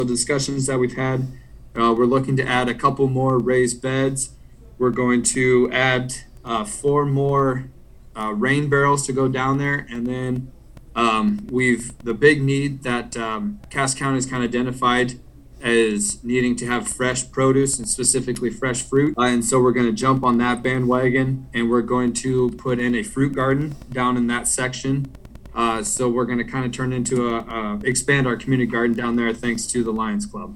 discussions that we've had, we're looking to add a couple more raised beds. We're going to add 4 more rain barrels to go down there, and then the big need that Cass County has kind of identified as needing to have fresh produce and specifically fresh fruit. And so we're going to jump on that bandwagon, and we're going to put in a fruit garden down in that section. So we're going to kind of turn into expand our community garden down there thanks to the Lions Club.